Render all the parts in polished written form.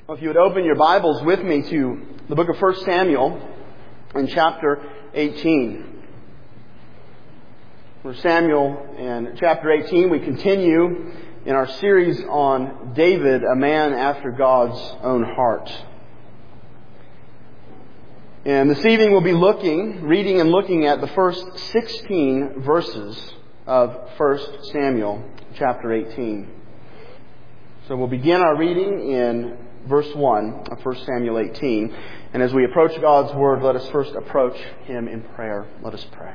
Well, if you would open your Bibles with me to the book of 1 Samuel in chapter 18. 1 Samuel in chapter 18, we continue in our series on David, a man after God's own heart. And this evening we'll be reading and looking at the first 16 verses of 1 Samuel chapter 18. So we'll begin our reading in verse 1 of 1 Samuel 18. And as we approach God's Word, let us first approach Him in prayer. Let us pray.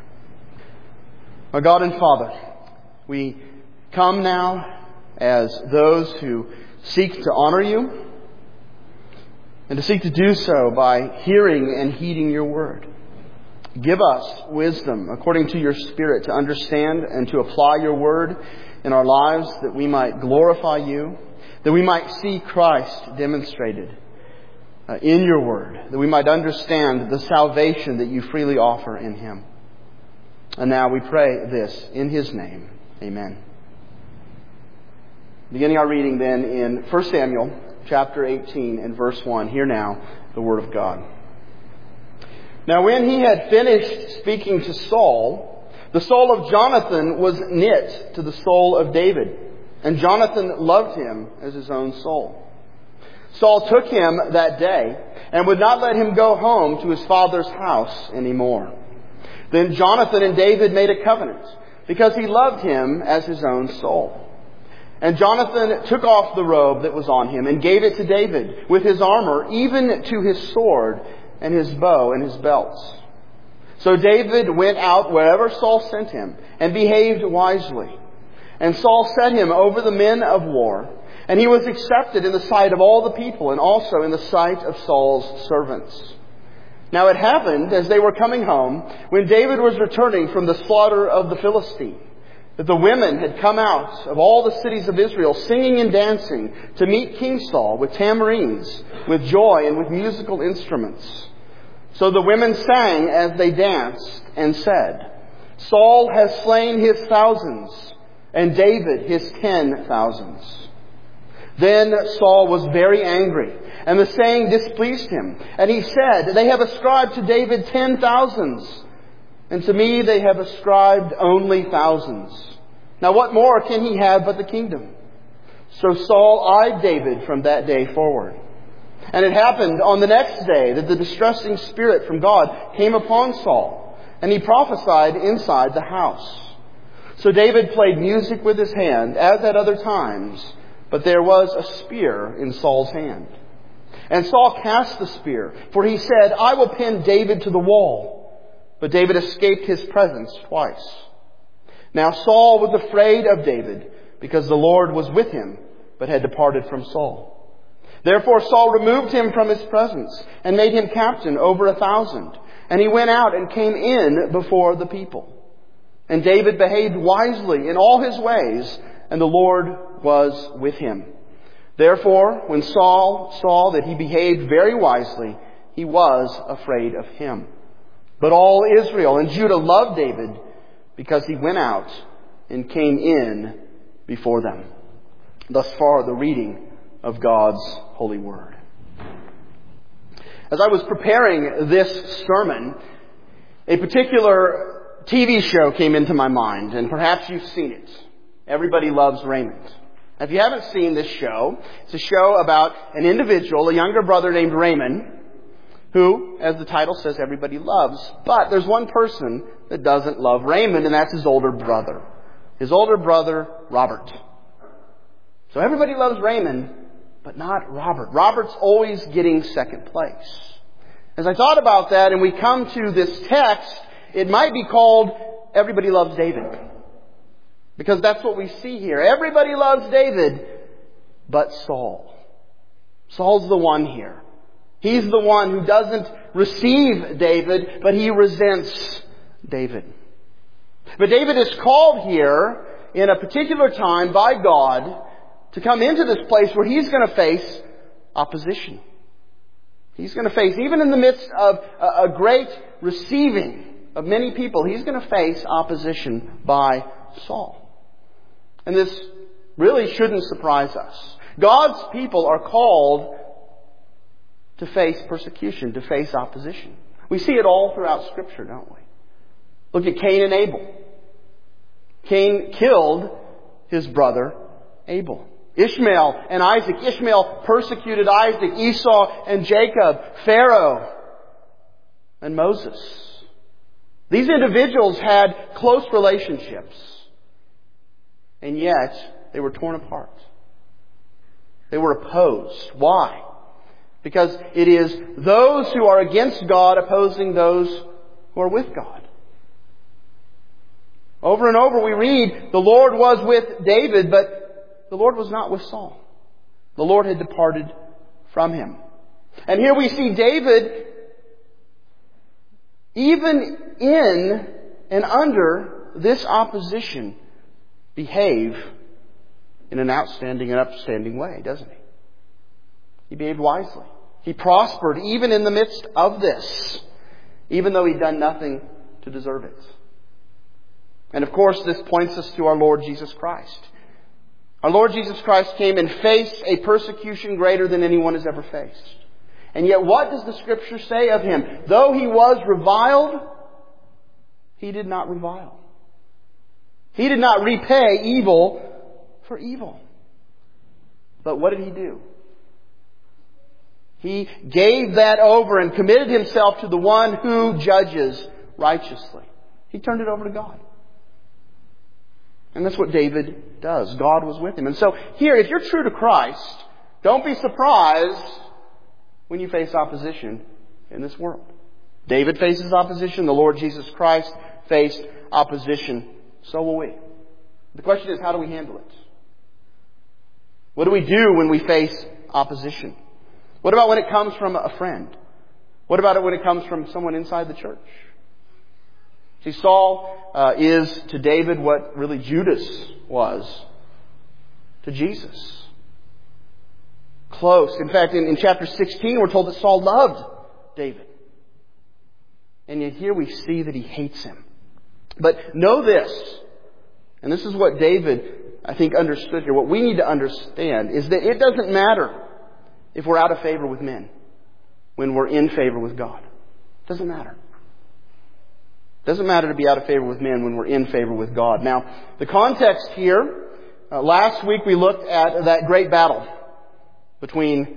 Our God and Father, we come now as those who seek to honor You and to seek to do so by hearing and heeding Your Word. Give us wisdom according to Your Spirit to understand and to apply Your Word in our lives, that we might glorify You, that we might see Christ demonstrated in Your Word, that we might understand the salvation that You freely offer in Him. And now we pray this in His name. Amen. Beginning our reading then in 1 Samuel chapter 18 and verse 1. Hear now the Word of God. Now when he had finished speaking to Saul, the soul of Jonathan was knit to the soul of David, and Jonathan loved him as his own soul. Saul took him that day and would not let him go home to his father's house anymore. Then Jonathan and David made a covenant, because he loved him as his own soul. And Jonathan took off the robe that was on him and gave it to David with his armor, even to his sword and his bow and his belts. So David went out wherever Saul sent him and behaved wisely. And Saul set him over the men of war, and he was accepted in the sight of all the people and also in the sight of Saul's servants. Now it happened, as they were coming home, when David was returning from the slaughter of the Philistine, that the women had come out of all the cities of Israel, singing and dancing, to meet King Saul with tambourines, with joy, and with musical instruments. So the women sang as they danced and said, Saul has slain his thousands, and David his 10,000s. Then Saul was very angry, and the saying displeased him. And he said, They have ascribed to David 10,000s, and to me they have ascribed only thousands. Now what more can he have but the kingdom? So Saul eyed David from that day forward. And it happened on the next day that the distressing spirit from God came upon Saul, and he prophesied inside the house. So David played music with his hand, as at other times, but there was a spear in Saul's hand. And Saul cast the spear, for he said, I will pin David to the wall. But David escaped his presence twice. Now Saul was afraid of David, because the Lord was with him, but had departed from Saul. Therefore Saul removed him from his presence, and made him captain over 1,000. And he went out and came in before the people. And David behaved wisely in all his ways, and the Lord was with him. Therefore, when Saul saw that he behaved very wisely, he was afraid of him. But all Israel and Judah loved David, because he went out and came in before them. Thus far, the reading of God's holy word. As I was preparing this sermon, a particular TV show came into my mind, and perhaps you've seen it. Everybody Loves Raymond. If you haven't seen this show, it's a show about an individual, a younger brother named Raymond, who, as the title says, everybody loves. But there's one person that doesn't love Raymond, and that's his older brother. His older brother, Robert. So everybody loves Raymond, but not Robert. Robert's always getting second place. As I thought about that, and we come to this text, it might be called Everybody Loves David. Because that's what we see here. Everybody loves David, but Saul. Saul's the one here. He's the one who doesn't receive David, but he resents David. But David is called here in a particular time by God to come into this place where he's going to face opposition. He's going to face, even in the midst of a great receiving of many people, he's going to face opposition by Saul. And this really shouldn't surprise us. God's people are called to face persecution, to face opposition. We see it all throughout Scripture, don't we? Look at Cain and Abel. Cain killed his brother Abel. Ishmael and Isaac. Ishmael persecuted Isaac. Esau and Jacob. Pharaoh and Moses. These individuals had close relationships. And yet, they were torn apart. They were opposed. Why? Because it is those who are against God opposing those who are with God. Over and over we read, the Lord was with David, but the Lord was not with Saul. The Lord had departed from him. And here we see David, even in and under this opposition, behave in an outstanding and upstanding way, doesn't he? He behaved wisely. He prospered even in the midst of this, even though he'd done nothing to deserve it. And of course, this points us to our Lord Jesus Christ. Our Lord Jesus Christ came and faced a persecution greater than anyone has ever faced. And yet what does the Scripture say of him? Though he was reviled, he did not revile. He did not repay evil for evil. But what did he do? He gave that over and committed himself to the one who judges righteously. He turned it over to God. And that's what David does. God was with him. And so here, if you're true to Christ, don't be surprised when you face opposition in this world. David faces opposition. The Lord Jesus Christ faced opposition. So will we. The question is, how do we handle it? What do we do when we face opposition? What about when it comes from a friend? What about it when it comes from someone inside the church? See, Saul is to David what really Judas was to Jesus. Close. In fact, in chapter 16, we're told that Saul loved David. And yet here we see that he hates him. But know this, and this is what David, I think, understood here. What we need to understand is that it doesn't matter if we're out of favor with men when we're in favor with God. It doesn't matter. It doesn't matter to be out of favor with men when we're in favor with God. Now, the context here, last week we looked at that great battle between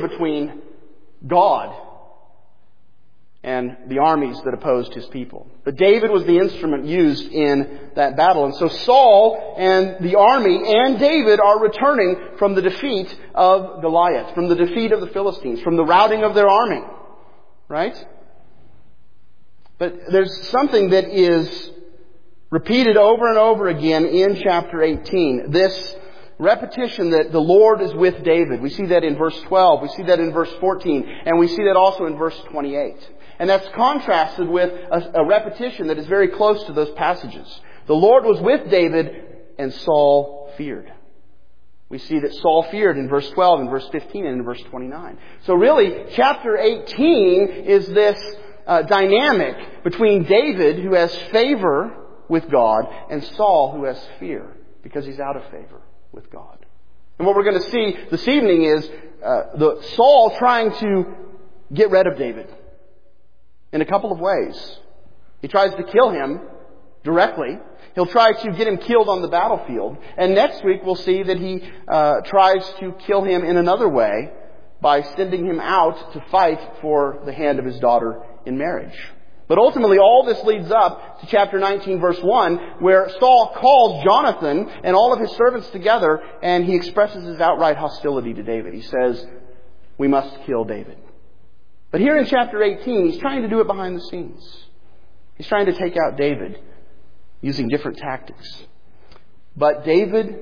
God and the armies that opposed his people. But David was the instrument used in that battle. And so Saul and the army and David are returning from the defeat of Goliath, from the defeat of the Philistines, from the routing of their army. Right? But there's something that is repeated over and over again in chapter 18. This repetition that the Lord is with David. We see that in verse 12. We see that in verse 14. And we see that also in verse 28. And that's contrasted with a repetition that is very close to those passages. The Lord was with David and Saul feared. We see that Saul feared in verse 12, in verse 15, and in verse 29. So really, chapter 18 is this dynamic between David, who has favor with God, and Saul, who has fear because he's out of favor with God. And what we're going to see this evening is Saul trying to get rid of David in a couple of ways. He tries to kill him directly. He'll try to get him killed on the battlefield. And next week we'll see that he tries to kill him in another way by sending him out to fight for the hand of his daughter in marriage. But ultimately all this leads up to chapter 19 verse 1, where Saul calls Jonathan and all of his servants together and he expresses his outright hostility to David. He says, we must kill David. But here in chapter 18, he's trying to do it behind the scenes. He's trying to take out David using different tactics. But David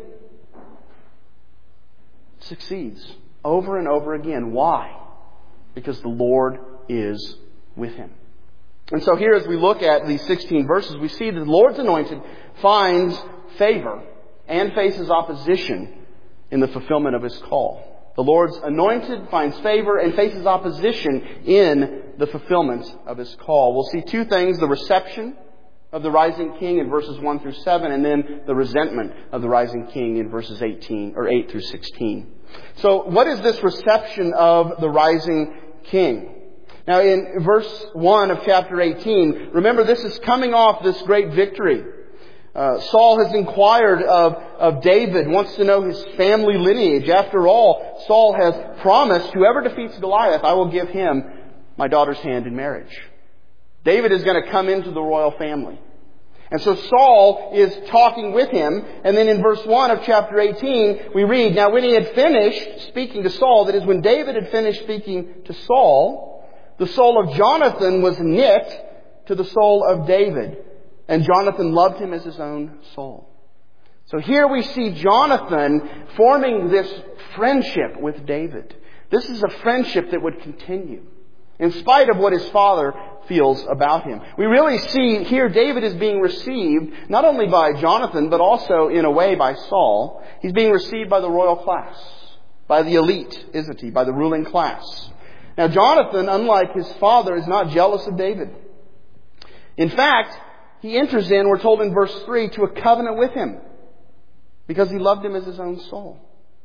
succeeds over and over again. Why? Because the Lord is with him. And so here as we look at these 16 verses, we see that the Lord's anointed finds favor and faces opposition in the fulfillment of his call. The Lord's anointed finds favor and faces opposition in the fulfillment of his call. We'll see two things: the reception of the rising king in verses 1 through 7, and then the resentment of the rising king in verses 8 through 16. So what is this reception of the rising king. Now in verse 1 of chapter 18, remember this is coming off this great victory. Saul has inquired of David, wants to know his family lineage. After all, Saul has promised, whoever defeats Goliath, I will give him my daughter's hand in marriage. David is going to come into the royal family. And so Saul is talking with him. And then in verse 1 of chapter 18, we read, now when he had finished speaking to Saul, that is, when David had finished speaking to Saul, the soul of Jonathan was knit to the soul of David. And Jonathan loved him as his own soul. So here we see Jonathan forming this friendship with David. This is a friendship that would continue, in spite of what his father feels about him. We really see here David is being received not only by Jonathan, but also in a way by Saul. He's being received by the royal class, by the elite, isn't he? By the ruling class. Now Jonathan, unlike his father, is not jealous of David. In fact, he enters in, we're told in verse 3, to a covenant with him because he loved him as his own soul.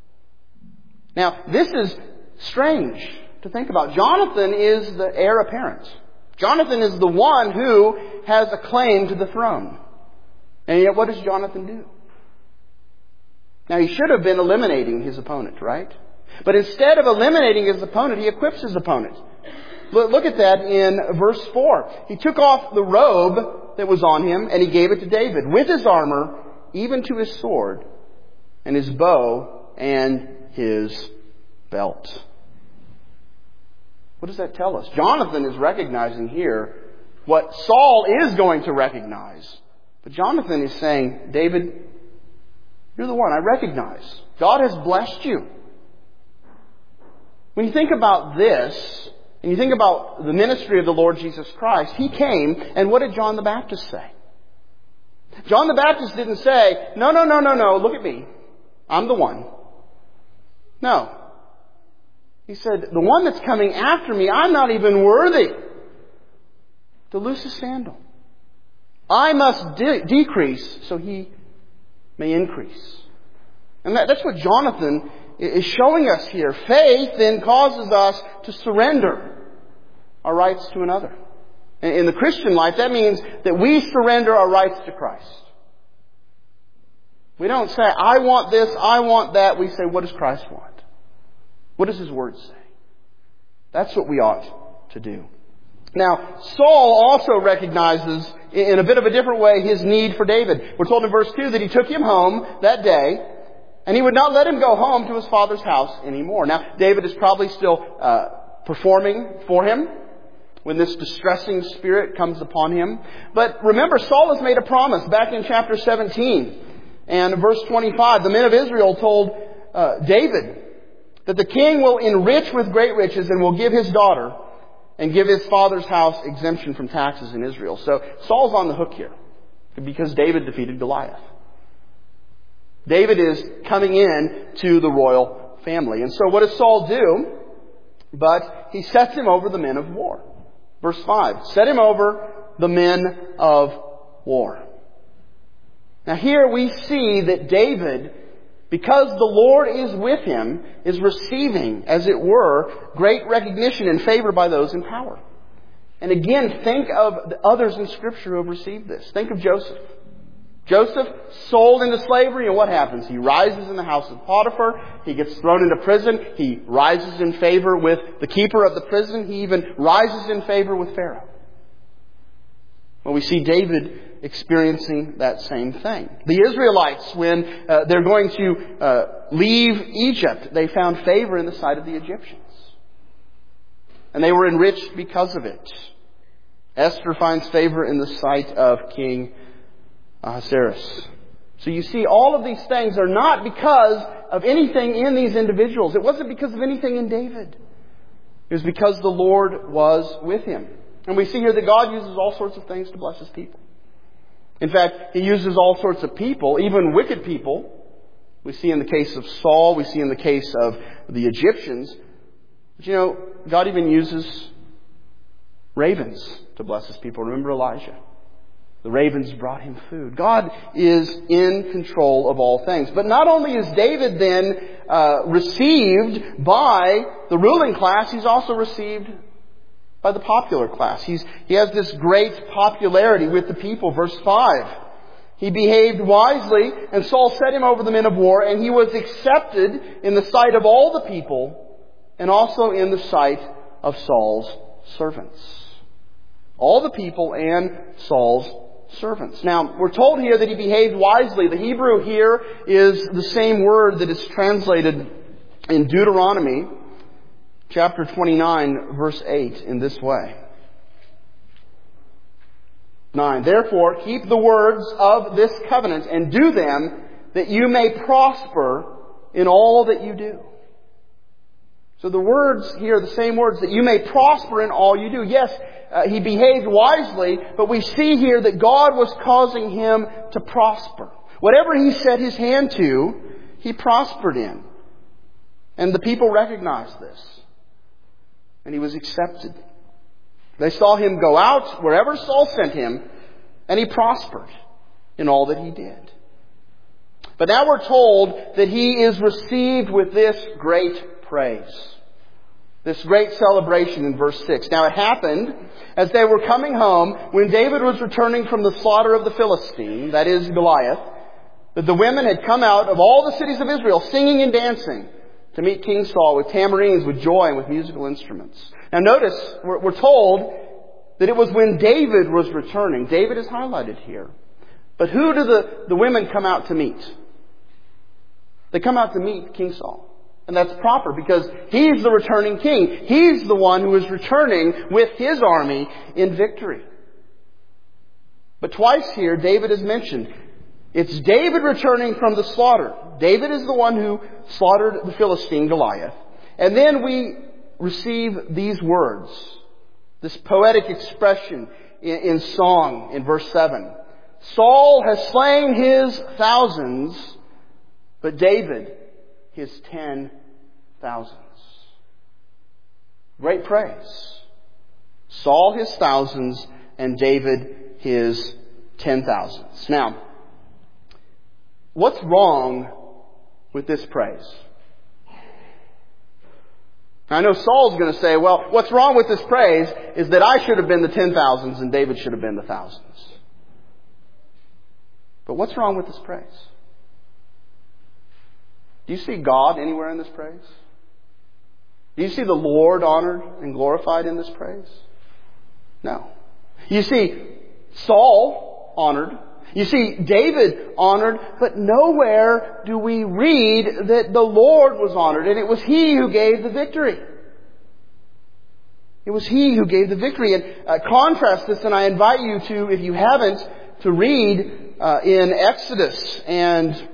Now, this is strange to think about. Jonathan is the heir apparent. Jonathan is the one who has a claim to the throne. And yet what does Jonathan do? Now, he should have been eliminating his opponent, right? But instead of eliminating his opponent, he equips his opponent. Look at that in verse 4. He took off the robe that was on him and he gave it to David with his armor, even to his sword and his bow and his belt. What does that tell us? Jonathan is recognizing here what Saul is going to recognize. But Jonathan is saying, David, you're the one I recognize. God has blessed you. When you think about this, and you think about the ministry of the Lord Jesus Christ, He came, and what did John the Baptist say? John the Baptist didn't say, no, look at me. I'm the one. No. He said, the one that's coming after me, I'm not even worthy to loose his sandal. I must decrease so he may increase. And that's what Jonathan is showing us here. Faith then causes us to surrender our rights to another. In the Christian life, that means that we surrender our rights to Christ. We don't say, I want this, I want that. We say, what does Christ want? What does His Word say? That's what we ought to do. Now, Saul also recognizes, in a bit of a different way, his need for David. We're told in verse 2 that he took him home that day, and he would not let him go home to his father's house anymore. Now, David is probably still performing for him when this distressing spirit comes upon him. But remember, Saul has made a promise back in chapter 17 and verse 25. The men of Israel told David that the king will enrich with great riches and will give his daughter and give his father's house exemption from taxes in Israel. So Saul's on the hook here because David defeated Goliath. David is coming in to the royal family. And so what does Saul do? But he sets him over the men of war. Verse 5, set him over the men of war. Now here we see that David, because the Lord is with him, is receiving, as it were, great recognition and favor by those in power. And again, think of the others in Scripture who have received this. Think of Joseph. Joseph sold into slavery, and what happens? He rises in the house of Potiphar. He gets thrown into prison. He rises in favor with the keeper of the prison. He even rises in favor with Pharaoh. Well, we see David experiencing that same thing. The Israelites, when they're going to leave Egypt, they found favor in the sight of the Egyptians. And they were enriched because of it. Esther finds favor in the sight of King Ahasuerus. So you see, all of these things are not because of anything in these individuals. It wasn't because of anything in David. It was because the Lord was with him. And we see here that God uses all sorts of things to bless His people. In fact, He uses all sorts of people, even wicked people. We see in the case of Saul, we see in the case of the Egyptians. But you know, God even uses ravens to bless His people. Remember Elijah? The ravens brought him food. God is in control of all things. But not only is David then received by the ruling class, he's also received by the popular class. He has this great popularity with the people. Verse 5. He behaved wisely, and Saul set him over the men of war, and he was accepted in the sight of all the people, and also in the sight of Saul's servants. All the people and Saul's servants. Now, we're told here that he behaved wisely. The Hebrew here is the same word that is translated in Deuteronomy chapter 29, verse 8, in this way. 9. Therefore, keep the words of this covenant and do them, that you may prosper in all that you do. So the words here, the same words, that you may prosper in all you do. Yes, he behaved wisely, but we see here that God was causing him to prosper. Whatever he set his hand to, he prospered in. And the people recognized this. And he was accepted. They saw him go out wherever Saul sent him, and he prospered in all that he did. But now we're told that he is received with this great praise. This great celebration in verse 6. Now it happened as they were coming home, when David was returning from the slaughter of the Philistine, that is Goliath, that the women had come out of all the cities of Israel singing and dancing to meet King Saul with tambourines, with joy, and with musical instruments. Now notice, we're told that it was when David was returning. David is highlighted here. But who do the women come out to meet? They come out to meet King Saul. And that's proper because he's the returning king. He's the one who is returning with his army in victory. But twice here, David is mentioned. It's David returning from the slaughter. David is the one who slaughtered the Philistine Goliath. And then we receive these words, this poetic expression in song in verse 7. Saul has slain his thousands, but David his 10,000s. Great praise. Saul his thousands and David his 10,000s. Now, what's wrong with this praise? I know Saul's going to say, well, what's wrong with this praise is that I should have been the 10,000s and David should have been the thousands. But what's wrong with this praise? Do you see God anywhere in this praise? Do you see the Lord honored and glorified in this praise? No. You see Saul honored. You see David honored. But nowhere do we read that the Lord was honored. And it was He who gave the victory. It was He who gave the victory. And contrast this, and I invite you to, if you haven't, to read in Exodus and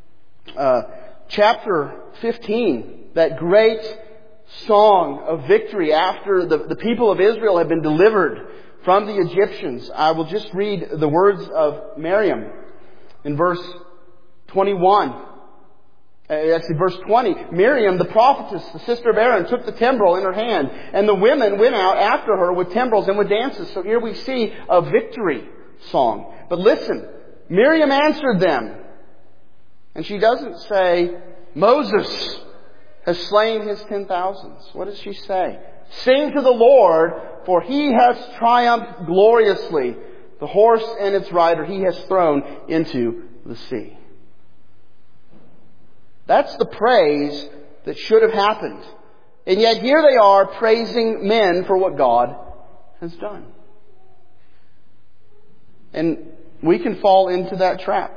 chapter 15, that great song of victory after the people of Israel have been delivered from the Egyptians. I will just read the words of Miriam in verse 21. Actually, verse 20. Miriam, the prophetess, the sister of Aaron, took the timbrel in her hand, and the women went out after her with timbrels and with dances. So here we see a victory song. But listen, Miriam answered them. And she doesn't say, Moses has slain his 10,000s. What does she say? Sing to the Lord, for He has triumphed gloriously. The horse and its rider He has thrown into the sea. That's the praise that should have happened. And yet here they are praising men for what God has done. And we can fall into that trap.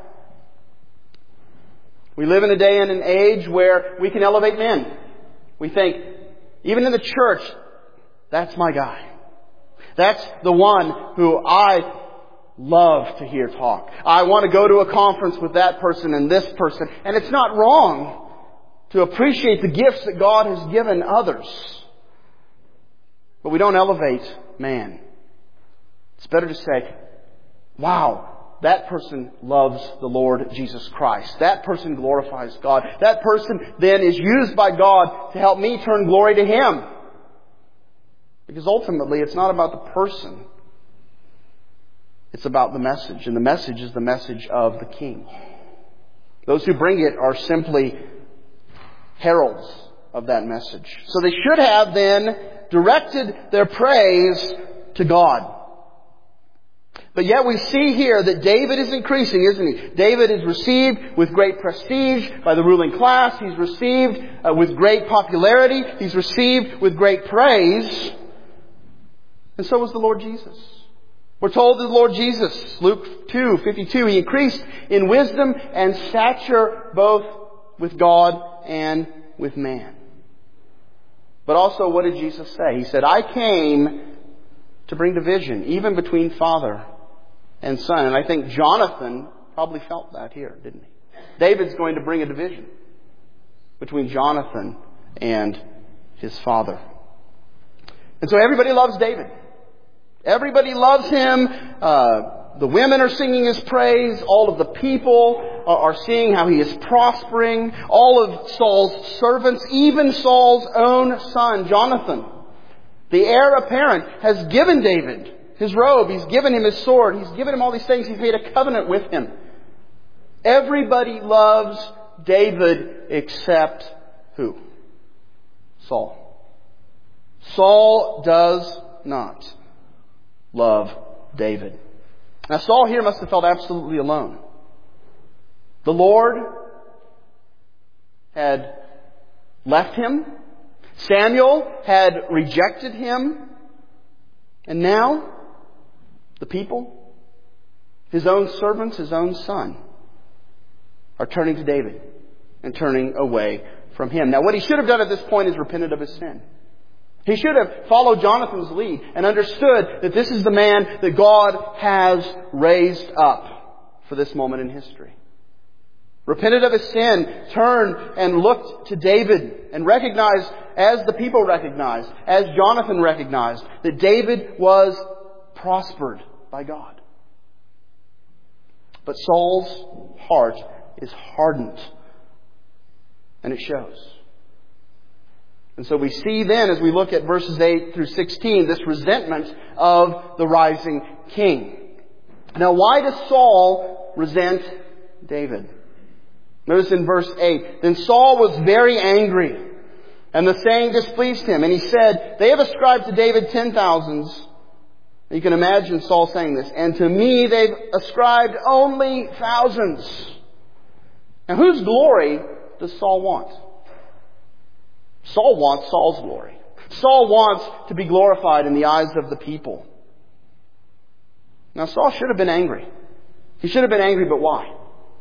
We live in a day and an age where we can elevate men. We think, even in the church, that's my guy. That's the one who I love to hear talk. I want to go to a conference with that person and this person. And it's not wrong to appreciate the gifts that God has given others. But we don't elevate man. It's better to say, wow, that person loves the Lord Jesus Christ. That person glorifies God. That person then is used by God to help me turn glory to Him. Because ultimately it's not about the person. It's about the message. And the message is the message of the King. Those who bring it are simply heralds of that message. So they should have then directed their praise to God. But yet we see here that David is increasing, isn't he? David is received with great prestige by the ruling class. He's received with great popularity. He's received with great praise. And so was the Lord Jesus. We're told that the Lord Jesus, Luke 2:52, He increased in wisdom and stature both with God and with man. But also, what did Jesus say? He said, I came to bring division, even between father and son. And I think Jonathan probably felt that here, didn't he? David's going to bring a division between Jonathan and his father. And so everybody loves David. Everybody loves him. The women are singing his praise. All of the people are seeing how he is prospering. All of Saul's servants, even Saul's own son, Jonathan, the heir apparent, has given David his robe. He's given him his sword. He's given him all these things. He's made a covenant with him. Everybody loves David except who? Saul. Saul does not love David. Now Saul here must have felt absolutely alone. The Lord had left him. Samuel had rejected him. And now, the people, his own servants, his own son, are turning to David and turning away from him. Now, what he should have done at this point is repented of his sin. He should have followed Jonathan's lead and understood that this is the man that God has raised up for this moment in history. Repented of his sin, turned and looked to David and recognized, as the people recognized, as Jonathan recognized, that David was prospered by God. But Saul's heart is hardened, and it shows. And so we see then, as we look at verses 8 through 16, this resentment of the rising king. Now, why does Saul resent David? Notice in verse 8, Then Saul was very angry, and the saying displeased him. And he said, They have ascribed to David 10,000s. You can imagine Saul saying this. And to me they've ascribed only thousands. Now, whose glory does Saul want? Saul wants Saul's glory. Saul wants to be glorified in the eyes of the people. Now, Saul should have been angry. He should have been angry, but why?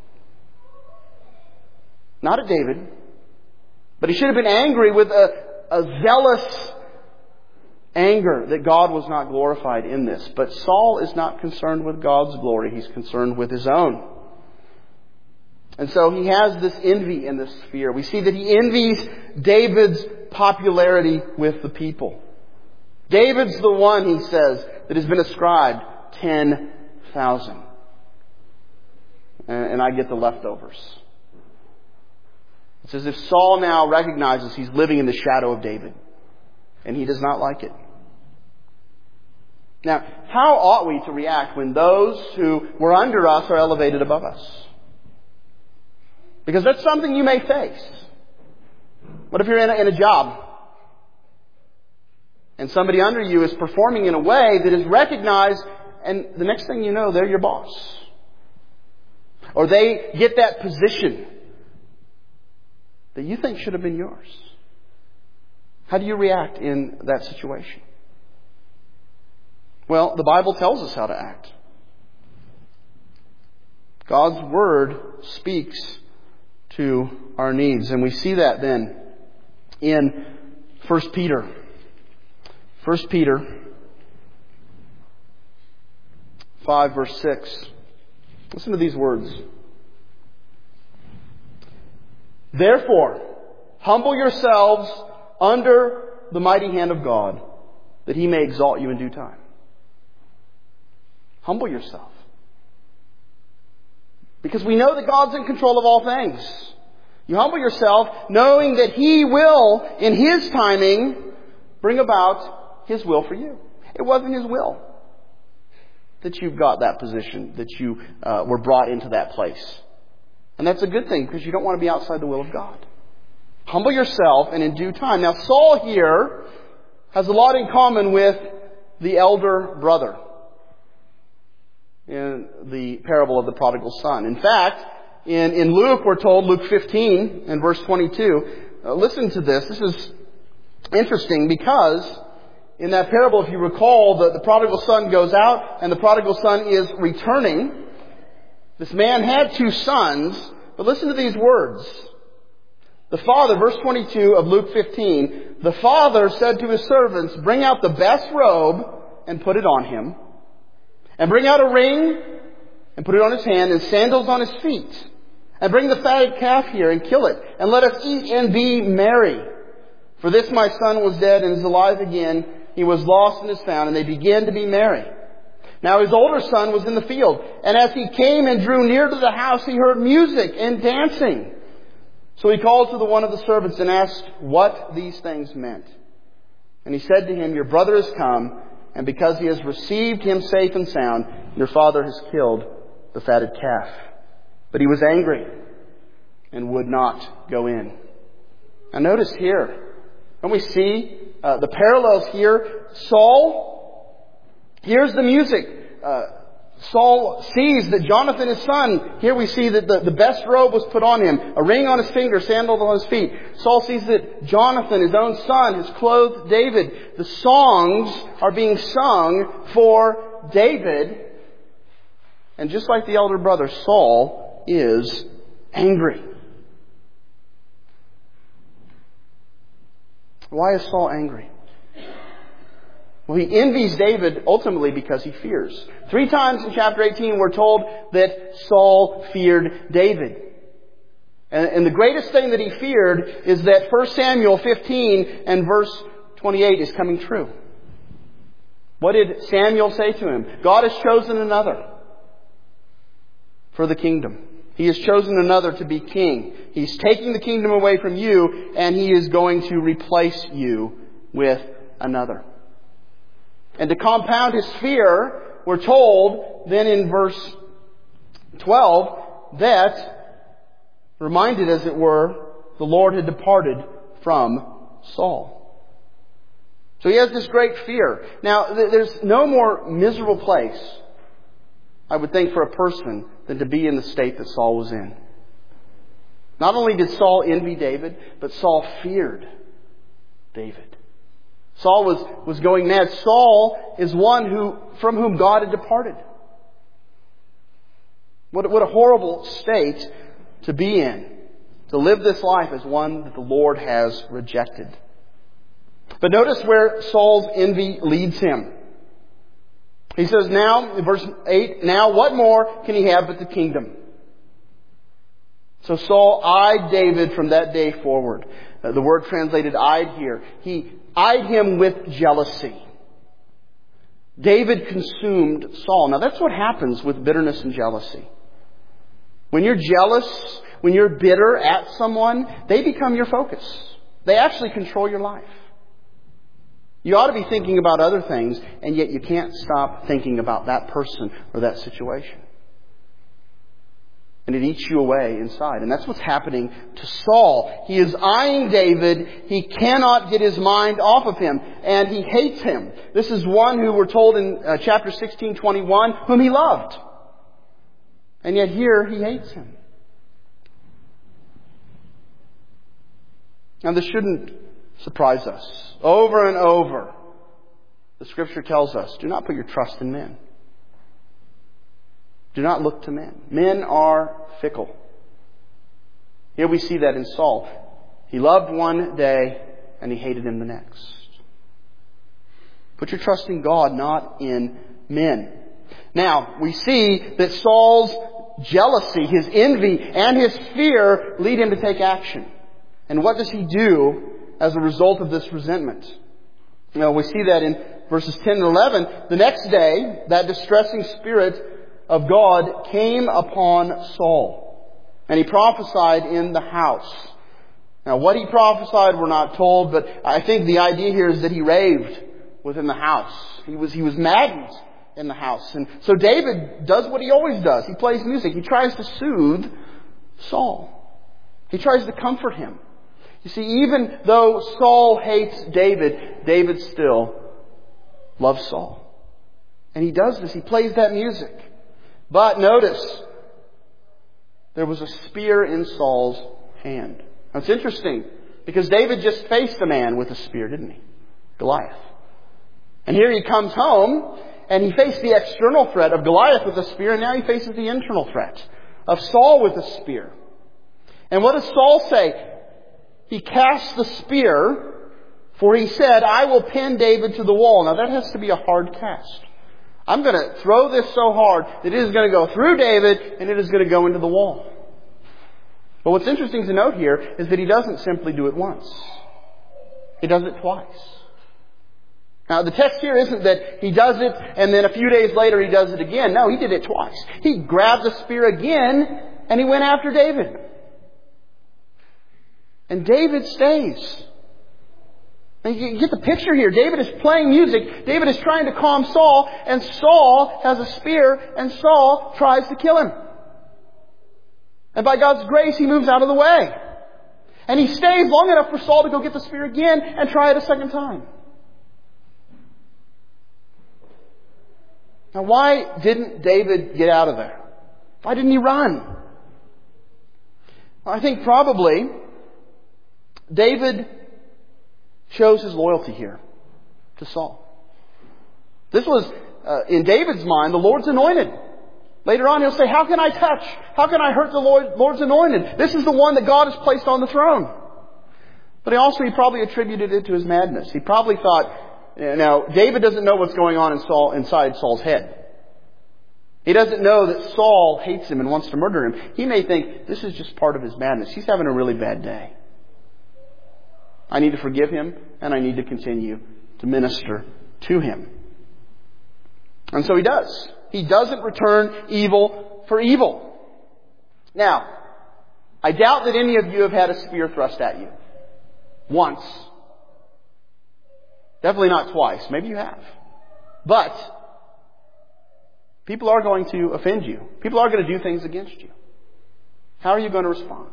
Not at David, but he should have been angry with a zealous anger that God was not glorified in this. But Saul is not concerned with God's glory. He's concerned with his own. And so he has this envy in this sphere. We see that he envies David's popularity with the people. David's the one, he says, that has been ascribed 10,000. And I get the leftovers. It's as if Saul now recognizes he's living in the shadow of David. And he does not like it. Now, how ought we to react when those who were under us are elevated above us? Because that's something you may face. What if you're in a job and somebody under you is performing in a way that is recognized, and the next thing you know, they're your boss? Or they get that position that you think should have been yours. How do you react in that situation? Well, the Bible tells us how to act. God's Word speaks to our needs. And we see that then in 1 Peter. 1 Peter 5 verse 6. Listen to these words. Therefore, humble yourselves under the mighty hand of God, that He may exalt you in due time. Humble yourself. Because we know that God's in control of all things. You humble yourself knowing that He will, in His timing, bring about His will for you. It wasn't His will that you got that position, that you were brought into that place. And that's a good thing, because you don't want to be outside the will of God. Humble yourself, and in due time. Now, Saul here has a lot in common with the elder brother in the parable of the prodigal son. In fact, in Luke, we're told, Luke 15 and verse 22, listen to this. This is interesting because in that parable, if you recall, the prodigal son goes out and the prodigal son is returning. This man had 2 sons, but listen to these words. The father, verse 22 of Luke 15, the father said to his servants, bring out the best robe and put it on him, and bring out a ring and put it on his hand, and sandals on his feet. And bring the fatted calf here and kill it, and let us eat and be merry. For this my son was dead and is alive again. He was lost and is found. And they began to be merry. Now his older son was in the field, and as he came and drew near to the house, he heard music and dancing. So he called to the one of the servants and asked what these things meant. And he said to him, your brother has come, and because he has received him safe and sound, your father has killed the fatted calf. But he was angry and would not go in. Now notice here, when we see the parallels here, Saul hears the music. Saul sees that Jonathan, his son, here we see that the best robe was put on him, a ring on his finger, sandals on his feet. Saul sees that Jonathan, his own son, has clothed David. The songs are being sung for David. And just like the elder brother, Saul is angry. Why is Saul angry? Well, he envies David ultimately because he fears. 3 times in chapter 18 we're told that Saul feared David. And the greatest thing that he feared is that 1 Samuel 15 and verse 28 is coming true. What did Samuel say to him? God has chosen another for the kingdom. He has chosen another to be king. He's taking the kingdom away from you, and he is going to replace you with another. And to compound his fear, we're told then in verse 12 that, reminded as it were, the Lord had departed from Saul. So he has this great fear. Now, there's no more miserable place, I would think, for a person than to be in the state that Saul was in. Not only did Saul envy David, but Saul feared David. Saul was going mad. Saul is one from whom God had departed. What a horrible state to be in. To live this life as one that the Lord has rejected. But notice where Saul's envy leads him. He says now, in verse 8, now what more can he have but the kingdom? So Saul eyed David from that day forward. The word translated eyed here. He eyed him with jealousy. David consumed Saul. Now that's what happens with bitterness and jealousy. When you're jealous, when you're bitter at someone, they become your focus. They actually control your life. You ought to be thinking about other things, and yet you can't stop thinking about that person or that situation. And it eats you away inside. And that's what's happening to Saul. He is eyeing David. He cannot get his mind off of him. And he hates him. This is one who we're told in chapter 16:21, whom he loved. And yet here he hates him. Now this shouldn't surprise us. Over and over, the Scripture tells us, do not put your trust in men. Do not look to men. Men are fickle. Here we see that in Saul. He loved one day and he hated him the next. Put your trust in God, not in men. Now, we see that Saul's jealousy, his envy, and his fear lead him to take action. And what does he do as a result of this resentment? We see that in verses 10 and 11. The next day, that distressing spirit of God came upon Saul, and he prophesied in the house. Now, what he prophesied, we're not told, but I think the idea here is that he raved within the house. He was maddened in the house. And so David does what he always does. He plays music. He tries to soothe Saul. He tries to comfort him. You see, even though Saul hates David, David still loves Saul. And he does this. He plays that music. But notice, there was a spear in Saul's hand. Now it's interesting, because David just faced a man with a spear, didn't he? Goliath. And here he comes home, and he faced the external threat of Goliath with a spear, and now he faces the internal threat of Saul with a spear. And what does Saul say? He cast the spear, for he said, I will pin David to the wall. Now that has to be a hard cast. I'm going to throw this so hard that it is going to go through David and it is going to go into the wall. But what's interesting to note here is that he doesn't simply do it once. He does it twice. Now the text here isn't that he does it and then a few days later he does it again. No, he did it twice. He grabbed the spear again and he went after David. And David stays. And you get the picture here. David is playing music. David is trying to calm Saul. And Saul has a spear. And Saul tries to kill him. And by God's grace, he moves out of the way. And he stays long enough for Saul to go get the spear again and try it a second time. Now, why didn't David get out of there? Why didn't he run? Well, I think probably David shows his loyalty here to Saul. This was, in David's mind, the Lord's anointed. Later on he'll say, how can I touch? How can I hurt the Lord's anointed? This is the one that God has placed on the throne. But he probably attributed it to his madness. He probably thought, now David doesn't know what's going on inside Saul's head. He doesn't know that Saul hates him and wants to murder him. He may think, this is just part of his madness. He's having a really bad day. I need to forgive him, and I need to continue to minister to him. And so he does. He doesn't return evil for evil. Now, I doubt that any of you have had a spear thrust at you. Once. Definitely not twice. Maybe you have. But people are going to offend you. People are going to do things against you. How are you going to respond?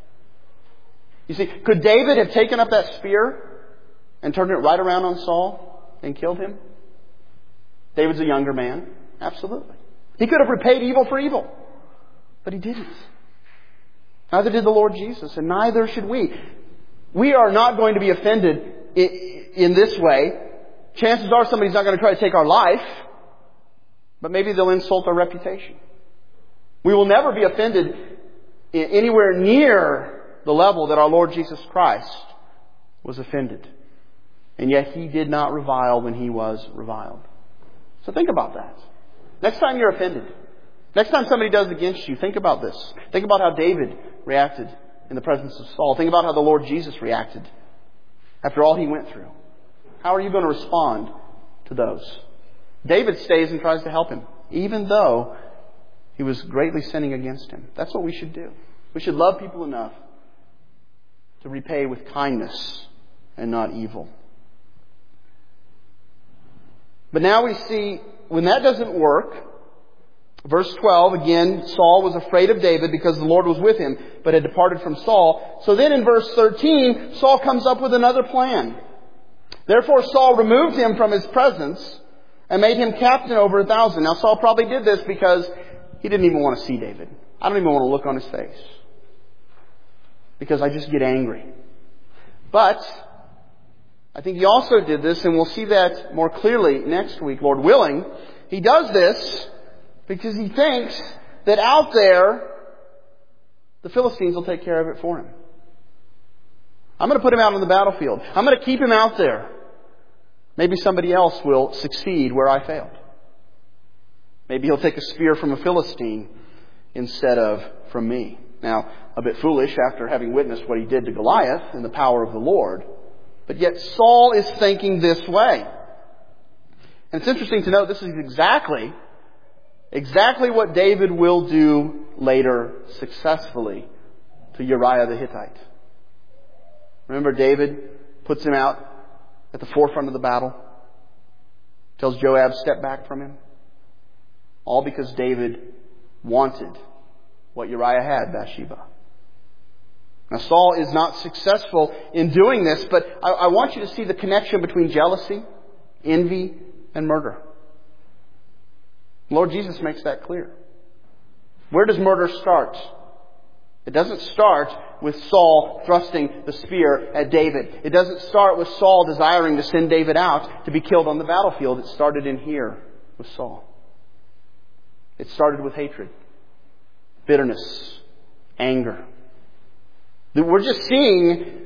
You see, could David have taken up that spear and turned it right around on Saul and killed him? David's a younger man. Absolutely. He could have repaid evil for evil. But he didn't. Neither did the Lord Jesus, and neither should we. We are not going to be offended in this way. Chances are somebody's not going to try to take our life, but maybe they'll insult our reputation. We will never be offended anywhere near the level that our Lord Jesus Christ was offended. And yet He did not revile when He was reviled. So think about that. Next time you're offended, next time somebody does against you, think about this. Think about how David reacted in the presence of Saul. Think about how the Lord Jesus reacted after all He went through. How are you going to respond to those? David stays and tries to help him, even though he was greatly sinning against him. That's what we should do. We should love people enough to repay with kindness and not evil. But now we see, when that doesn't work, verse 12, again, Saul was afraid of David because the Lord was with him, but had departed from Saul. So then in verse 13, Saul comes up with another plan. Therefore Saul removed him from his presence and made him captain over 1,000. Now Saul probably did this because he didn't even want to see David. I don't even want to look on his face, because I just get angry. But I think he also did this, and we'll see that more clearly next week, Lord willing. He does this because he thinks that out there, the Philistines will take care of it for him. I'm going to put him out on the battlefield. I'm going to keep him out there. Maybe somebody else will succeed where I failed. Maybe he'll take a spear from a Philistine instead of from me. Now, a bit foolish after having witnessed what he did to Goliath in the power of the Lord. But yet Saul is thinking this way. And it's interesting to note this is exactly what David will do later successfully to Uriah the Hittite. Remember, David puts him out at the forefront of the battle. Tells Joab, step back from him. All because David wanted what Uriah had, Bathsheba. Now, Saul is not successful in doing this, but I want you to see the connection between jealousy, envy, and murder. Lord Jesus makes that clear. Where does murder start? It doesn't start with Saul thrusting the spear at David. It doesn't start with Saul desiring to send David out to be killed on the battlefield. It started in here with Saul. It started with hatred, bitterness, anger. We're just seeing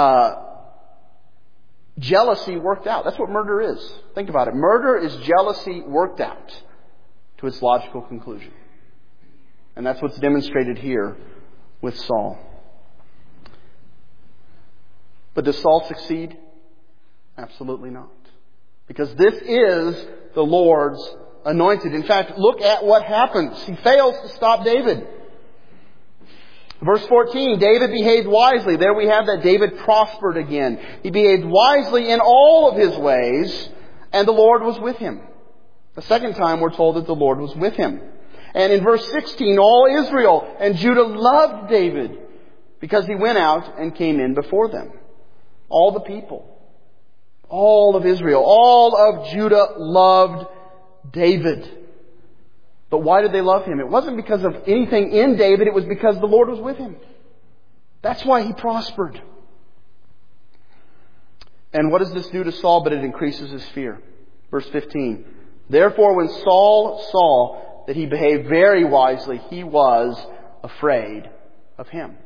jealousy worked out. That's what murder is. Think about it. Murder is jealousy worked out to its logical conclusion. And that's what's demonstrated here with Saul. But does Saul succeed? Absolutely not. Because this is the Lord's anointed. In fact, look at what happens. He fails to stop David. Verse 14, David behaved wisely. There we have that. David prospered again. He behaved wisely in all of his ways, and the Lord was with him. The second time we're told that the Lord was with him. And in verse 16, all Israel and Judah loved David because he went out and came in before them. All the people, all of Israel, all of Judah loved David. But why did they love him? It wasn't because of anything in David. It was because the Lord was with him. That's why he prospered. And what does this do to Saul? But it increases his fear. Verse 15. Therefore, when Saul saw that he behaved very wisely, he was afraid of him.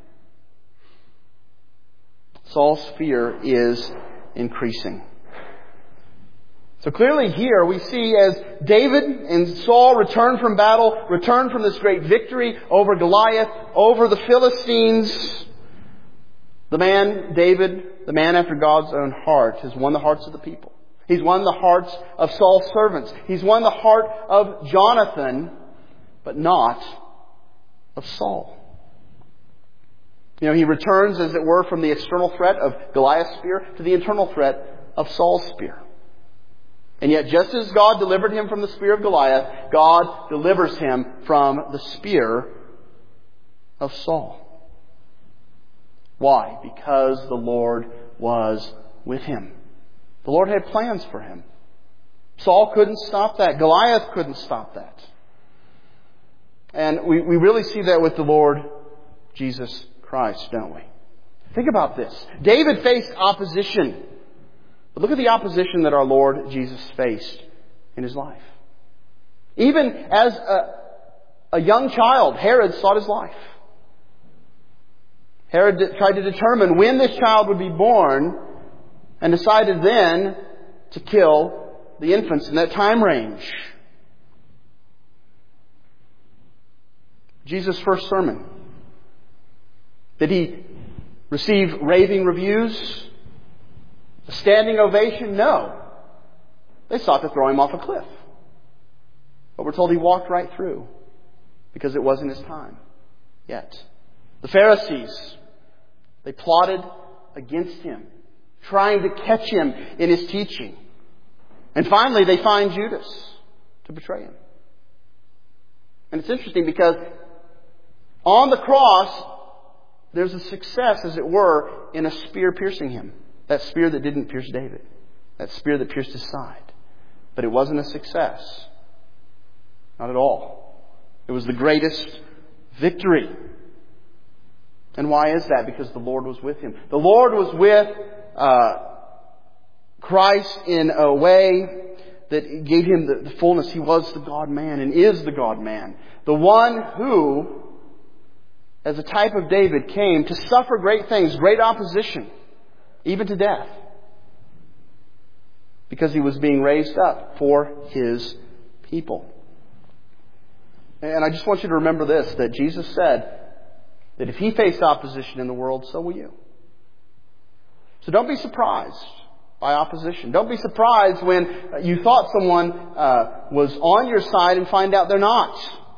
Saul's fear is increasing. So clearly here we see as David and Saul return from battle, return from this great victory over Goliath, over the Philistines, the man, David, the man after God's own heart, has won the hearts of the people. He's won the hearts of Saul's servants. He's won the heart of Jonathan, but not of Saul. You know, he returns, as it were, from the external threat of Goliath's spear to the internal threat of Saul's spear. And yet, just as God delivered him from the spear of Goliath, God delivers him from the spear of Saul. Why? Because the Lord was with him. The Lord had plans for him. Saul couldn't stop that. Goliath couldn't stop that. And we really see that with the Lord Jesus Christ, don't we? Think about this. David faced opposition. But look at the opposition that our Lord Jesus faced in his life. Even as a young child, Herod sought his life. Herod tried to determine when this child would be born and decided then to kill the infants in that time range. Jesus' first sermon. Did he receive raving reviews? A standing ovation? No. They sought to throw him off a cliff. But we're told he walked right through because it wasn't his time yet. The Pharisees, they plotted against him, trying to catch him in his teaching. And finally they find Judas to betray him. And it's interesting because on the cross there's a success, as it were, in a spear piercing him. That spear that didn't pierce David. That spear that pierced his side. But it wasn't a success. Not at all. It was the greatest victory. And why is that? Because the Lord was with him. The Lord was with Christ in a way that gave him the fullness. He was the God-man and is the God-man. The one who, as a type of David, came to suffer great things, great opposition, even to death, because he was being raised up for his people. And I just want you to remember this, that Jesus said that if he faced opposition in the world, so will you. So don't be surprised by opposition. Don't be surprised when you thought someone was on your side and find out they're not.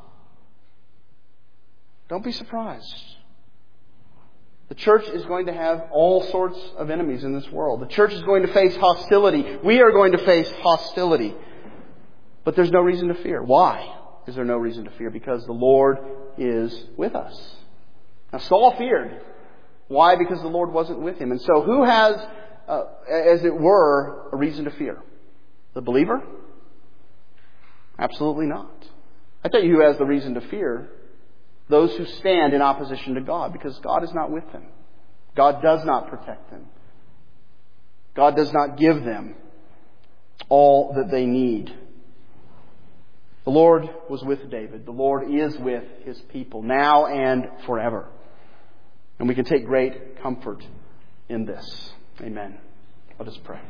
Don't be surprised. The church is going to have all sorts of enemies in this world. The church is going to face hostility. We are going to face hostility. But there's no reason to fear. Why is there no reason to fear? Because the Lord is with us. Now, Saul feared Why? Because the Lord wasn't with him. And so who has, as it were, a reason to fear? The believer? Absolutely not. I tell you who has the reason to fear. Those who stand in opposition to God, because God is not with them. God does not protect them. God does not give them all that they need. The Lord was with David. The Lord is with His people now and forever. And we can take great comfort in this. Amen. Let us pray.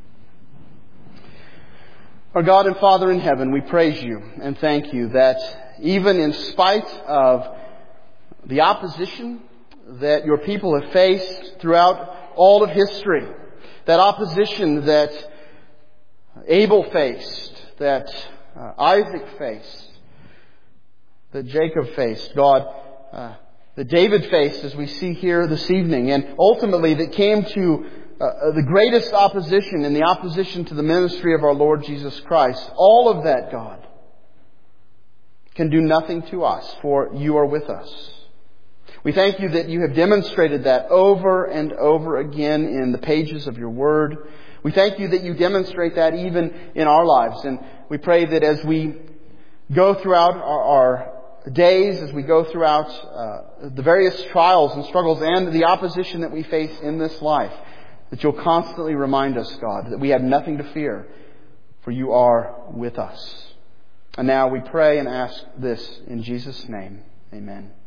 Our God and Father in heaven, we praise You and thank You that even in spite of the opposition that Your people have faced throughout all of history, that opposition that Abel faced, that Isaac faced, that Jacob faced, God, that David faced as we see here this evening, and ultimately that came to the greatest opposition in the opposition to the ministry of our Lord Jesus Christ. All of that, God, can do nothing to us, for You are with us. We thank You that You have demonstrated that over and over again in the pages of Your Word. We thank You that You demonstrate that even in our lives. And we pray that as we go throughout our days, as we go throughout the various trials and struggles and the opposition that we face in this life, that You'll constantly remind us, God, that we have nothing to fear, for You are with us. And now we pray and ask this in Jesus' name. Amen.